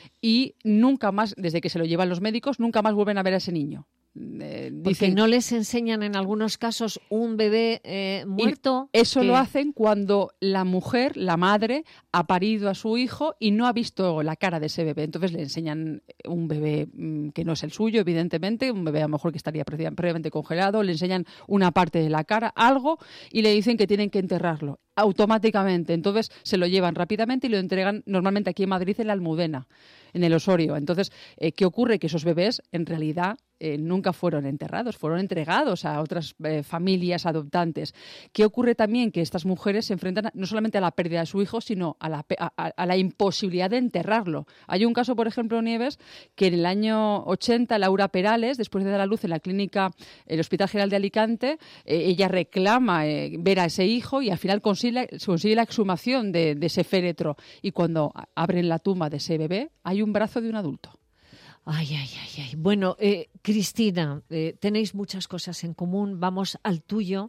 y nunca más, desde que se lo llevan los médicos, nunca más vuelven a ver a ese niño. Eh, Porque dicen, no les enseñan en algunos casos un bebé eh, muerto. Eso que... lo hacen cuando la mujer, la madre, ha parido a su hijo y no ha visto la cara de ese bebé. Entonces le enseñan un bebé mmm, que no es el suyo, evidentemente, un bebé a lo mejor que estaría previamente congelado, le enseñan una parte de la cara, algo, y le dicen que tienen que enterrarlo automáticamente. Entonces se lo llevan rápidamente y lo entregan normalmente aquí en Madrid, en la Almudena, en el Osorio. Entonces, eh, ¿qué ocurre? Que esos bebés en realidad eh, nunca fueron enterrados, fueron entregados a otras eh, familias adoptantes. ¿Qué ocurre también? Que estas mujeres se enfrentan no solamente a la pérdida de su hijo, sino a la, a, a la imposibilidad de enterrarlo. Hay un caso, por ejemplo, Nieves, que en el año ochenta, Laura Perales, después de dar a luz en la clínica, el Hospital General de Alicante, eh, ella reclama eh, ver a ese hijo y al final consigue la, consigue la exhumación de, de ese féretro. Y cuando abren la tumba de ese bebé, hay un brazo de un adulto. Ay, ay, ay, ay. Bueno, eh, Cristina, eh, tenéis muchas cosas en común. Vamos al tuyo.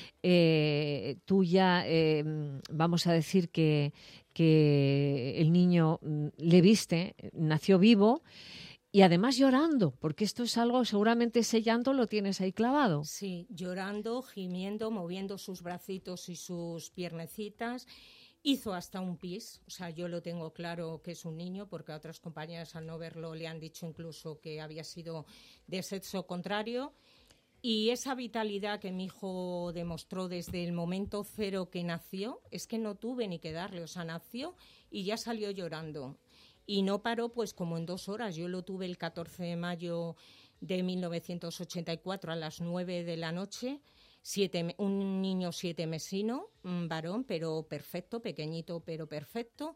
Eh, tú ya, eh, vamos a decir que, que el niño le viste, nació vivo y además llorando, porque esto es algo, seguramente ese llanto lo tienes ahí clavado. Sí, llorando, gimiendo, moviendo sus bracitos y sus piernecitas. Hizo hasta un pis, o sea, yo lo tengo claro que es un niño, porque a otras compañeras al no verlo le han dicho incluso que había sido de sexo contrario. Y esa vitalidad que mi hijo demostró desde el momento cero que nació, es que no tuve ni que darle, o sea, nació y ya salió llorando. Y no paró pues como en dos horas, yo lo tuve el catorce de mayo de mil novecientos ochenta y cuatro a las nueve de la noche. Siete, un niño siete mesino, un varón, pero perfecto, pequeñito, pero perfecto.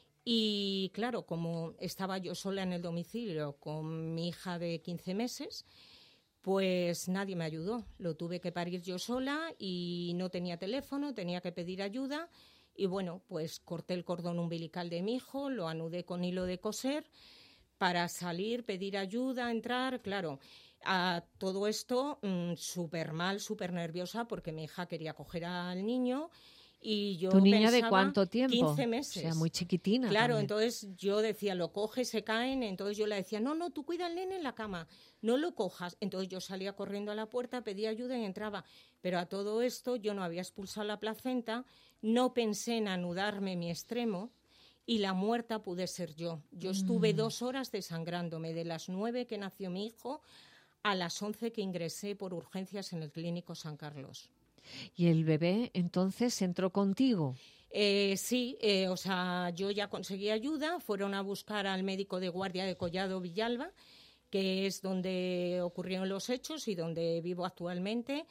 Y claro, como estaba yo sola en el domicilio con mi hija de quince meses, pues nadie me ayudó. Lo tuve que parir yo sola y no tenía teléfono, tenía que pedir ayuda. Y bueno, pues corté el cordón umbilical de mi hijo, lo anudé con hilo de coser para salir, pedir ayuda, entrar, claro. A todo esto, mmm, súper mal, súper nerviosa, porque mi hija quería coger al niño y yo ¿Tu niña pensaba, de cuánto tiempo? quince meses. O sea, muy chiquitina. Claro, también. Entonces yo decía, lo coge, se caen, entonces yo le decía, no, no, tú cuida al nene en la cama, no lo cojas. Entonces yo salía corriendo a la puerta, pedía ayuda y entraba. Pero a todo esto yo no había expulsado la placenta, no pensé en anudarme mi extremo, y la muerta pude ser yo. Yo estuve mm. dos horas desangrándome, de las nueve que nació mi hijo a las once que ingresé por urgencias en el Clínico San Carlos. ¿Y el bebé entonces entró contigo? Eh, sí, eh, o sea, yo ya conseguí ayuda, fueron a buscar al médico de guardia de Collado Villalba, que es donde ocurrieron los hechos y donde vivo actualmente,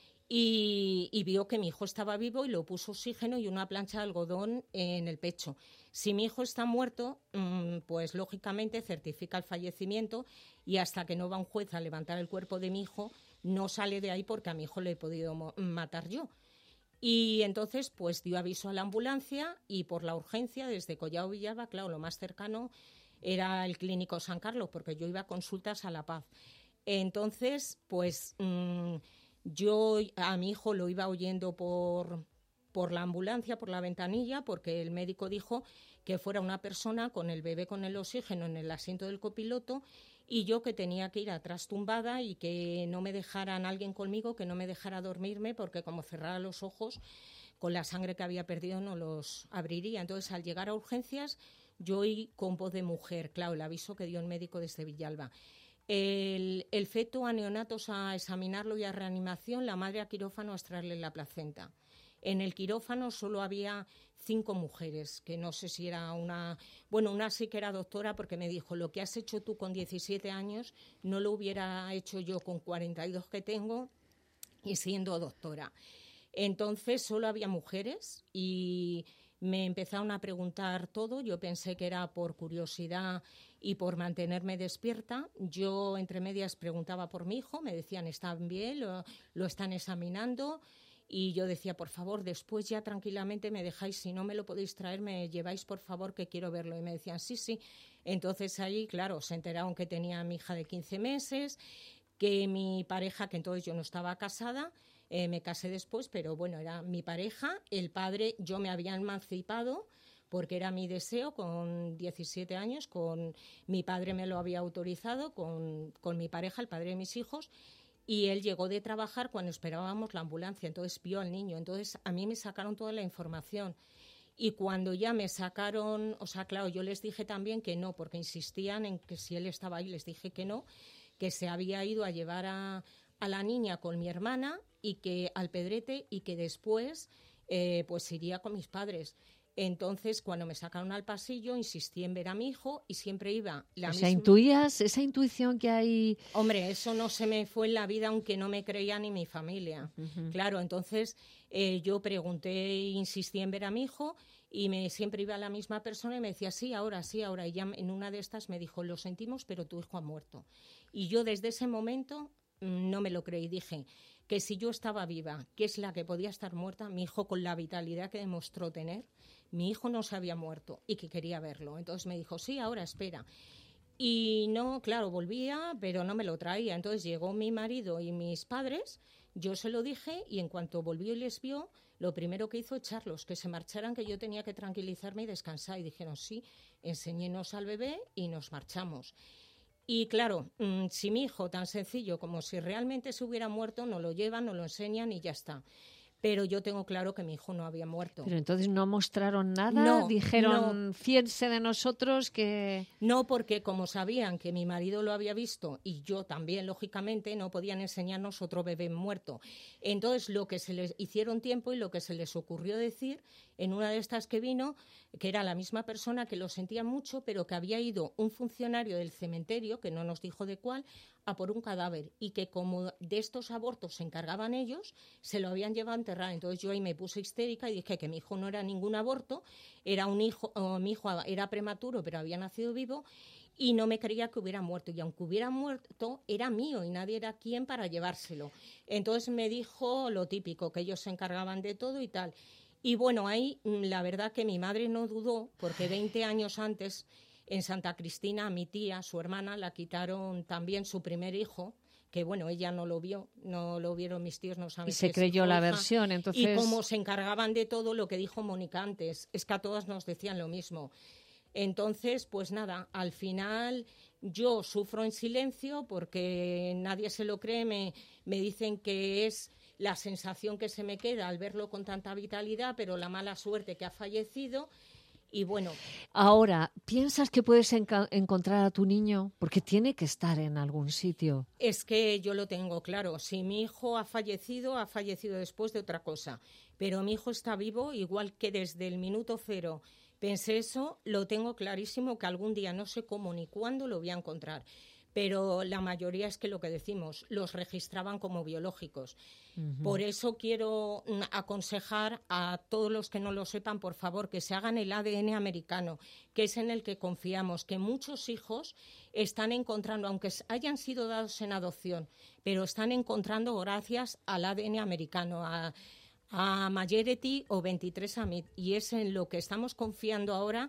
y, y vio que mi hijo estaba vivo y le puso oxígeno y una plancha de algodón en el pecho. Si mi hijo está muerto, pues lógicamente certifica el fallecimiento y hasta que no va un juez a levantar el cuerpo de mi hijo, no sale de ahí porque a mi hijo le he podido matar yo. Y entonces pues dio aviso a la ambulancia y por la urgencia desde Collado Villalba, claro, lo más cercano era el Clínico San Carlos porque yo iba a consultas a La Paz. Entonces, pues mmm, yo a mi hijo lo iba oyendo por, por la ambulancia, por la ventanilla, porque el médico dijo que fuera una persona con el bebé con el oxígeno en el asiento del copiloto y yo que tenía que ir atrás tumbada y que no me dejaran alguien conmigo, que no me dejara dormirme, porque como cerrara los ojos, con la sangre que había perdido no los abriría. Entonces, al llegar a urgencias, yo oí con voz de mujer, claro, el aviso que dio el médico desde Villalba. El, el feto a neonatos a examinarlo y a reanimación, la madre a quirófano a extraerle la placenta. En el quirófano solo había cinco mujeres, que no sé si era una... Bueno, una sí que era doctora porque me dijo, lo que has hecho tú con diecisiete años no lo hubiera hecho yo con cuarenta y dos que tengo y siendo doctora. Entonces solo había mujeres y me empezaron a preguntar todo. Yo pensé que era por curiosidad y por mantenerme despierta. Yo entre medias preguntaba por mi hijo, me decían, ¿están bien? ¿Lo, lo están examinando? Y yo decía, por favor, después ya tranquilamente me dejáis, si no me lo podéis traer, me lleváis, por favor, que quiero verlo. Y me decían, sí, sí. Entonces ahí, claro, se enteraron que tenía a mi hija de quince meses, que mi pareja, que entonces yo no estaba casada, eh, me casé después, pero bueno, era mi pareja, el padre, yo me había emancipado porque era mi deseo con diecisiete años, con mi padre me lo había autorizado, con, con mi pareja, el padre de mis hijos. Y él llegó de trabajar cuando esperábamos la ambulancia, entonces vio al niño. Entonces a mí me sacaron toda la información. Y cuando ya me sacaron, o sea, claro, yo les dije también que no, porque insistían en que si él estaba ahí, les dije que no, que se había ido a llevar a, a la niña con mi hermana y que al Pedrete y que después eh, pues iría con mis padres. Entonces, cuando me sacaron al pasillo, insistí en ver a mi hijo y siempre iba la o misma... sea, ¿intuías esa intuición que hay? Hombre, eso no se me fue en la vida, aunque no me creía ni mi familia. Uh-huh. Claro, entonces eh, yo pregunté e insistí en ver a mi hijo y me siempre iba la misma persona y me decía, sí, ahora, sí, ahora. Y ya en una de estas me dijo, lo sentimos, pero tu hijo ha muerto. Y yo desde ese momento mmm, no me lo creí. Dije que si yo estaba viva, que es la que podía estar muerta, mi hijo con la vitalidad que demostró tener, mi hijo no se había muerto y que quería verlo. Entonces me dijo, sí, ahora espera. Y no, claro, volvía, pero no me lo traía. Entonces llegó mi marido y mis padres, yo se lo dije y en cuanto volvió y les vio, lo primero que hizo echarlos, que se marcharan, que yo tenía que tranquilizarme y descansar. Y dijeron, sí, enséñenos al bebé y nos marchamos. Y claro, mmm, si mi hijo, tan sencillo como si realmente se hubiera muerto, nos lo llevan, nos lo enseñan y ya está. Pero yo tengo claro que mi hijo no había muerto. Pero entonces no mostraron nada, no, dijeron, no. fíjense de nosotros que... No, porque como sabían que mi marido lo había visto y yo también, lógicamente, no podían enseñarnos otro bebé muerto. Entonces lo que se les hicieron tiempo y lo que se les ocurrió decir en una de estas que vino, que era la misma persona que lo sentía mucho, pero que había ido un funcionario del cementerio, que no nos dijo de cuál, a por un cadáver y que como de estos abortos se encargaban ellos, se lo habían llevado a enterrar. Entonces yo ahí me puse histérica y dije que mi hijo no era ningún aborto, era un hijo, oh, mi hijo era prematuro pero había nacido vivo y no me creía que hubiera muerto. Y aunque hubiera muerto, era mío y nadie era quien para llevárselo. Entonces me dijo lo típico, que ellos se encargaban de todo y tal. Y bueno, ahí la verdad que mi madre no dudó, porque veinte años antes en Santa Cristina a mi tía, su hermana, la quitaron también su primer hijo, que bueno, ella no lo vio, no lo vieron mis tíos, no saben. Y se creyó la versión, entonces... Y como se encargaban de todo, lo que dijo Mónica antes, es que a todas nos decían lo mismo. Entonces, pues nada, al final yo sufro en silencio porque nadie se lo cree, me, me dicen que es la sensación que se me queda al verlo con tanta vitalidad, pero la mala suerte que ha fallecido. Y bueno. Ahora, ¿piensas que puedes enca- encontrar a tu niño? Porque tiene que estar en algún sitio. Es que yo lo tengo claro. Si mi hijo ha fallecido, ha fallecido después de otra cosa. Pero mi hijo está vivo, igual que desde el minuto cero pensé eso, lo tengo clarísimo que algún día, no sé cómo ni cuándo, lo voy a encontrar. Pero la mayoría es que lo que decimos, los registraban como biológicos. Uh-huh. Por eso quiero aconsejar a todos los que no lo sepan, por favor, que se hagan el A D N americano, que es en el que confiamos, que muchos hijos están encontrando, aunque hayan sido dados en adopción, pero están encontrando gracias al A D N americano, a, a Majority o veintitrés A M I D, y es en lo que estamos confiando ahora,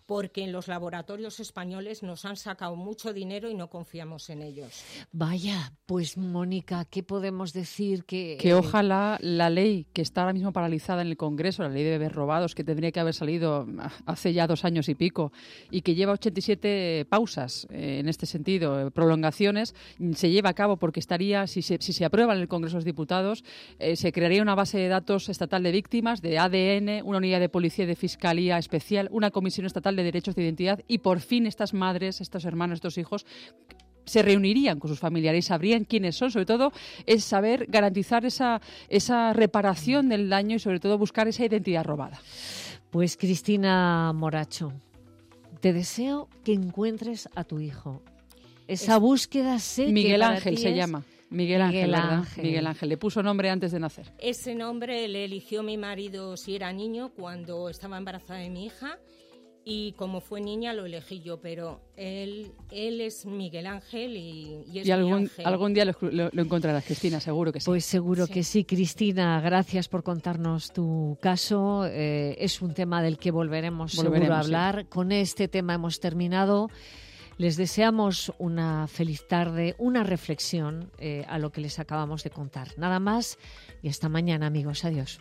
porque en los laboratorios españoles nos han sacado mucho dinero y no confiamos en ellos. Vaya, pues Mónica, ¿qué podemos decir? Que, que ojalá la ley que está ahora mismo paralizada en el Congreso, la ley de bebés robados, que tendría que haber salido hace ya dos años y pico, y que lleva ochenta y siete pausas eh, en este sentido, eh, prolongaciones, se lleva a cabo porque estaría, si se, si se aprueba en el Congreso de los Diputados, eh, se crearía una base de datos estatal de víctimas, de A D N, una unidad de policía y de fiscalía especial, una comisión estatal de derechos de identidad, y por fin estas madres, estos hermanos, estos hijos se reunirían con sus familiares y sabrían quiénes son. Sobre todo es saber garantizar esa, esa reparación del daño y sobre todo buscar esa identidad robada. Pues Cristina Moracho, te deseo que encuentres a tu hijo. Esa es, búsqueda sé Miguel que para Ángel ti se es... llama. Miguel Ángel, Miguel ¿verdad? Ángel. Miguel Ángel. Le puso nombre antes de nacer. Ese nombre le eligió mi marido si era niño cuando estaba embarazada de mi hija, y como fue niña lo elegí yo, pero él, él es Miguel Ángel y, y es y algún, mi ángel. algún día lo, lo, lo encontrarás, Cristina, seguro que sí. Pues seguro sí. que sí. Cristina, gracias por contarnos tu caso. Eh, es un tema del que volveremos, volveremos seguro a hablar. Sí. Con este tema hemos terminado. Les deseamos una feliz tarde, una reflexión eh, a lo que les acabamos de contar. Nada más y hasta mañana, amigos. Adiós.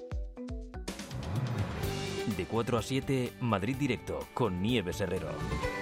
De cuatro a siete, Madrid Directo, con Nieves Herrero.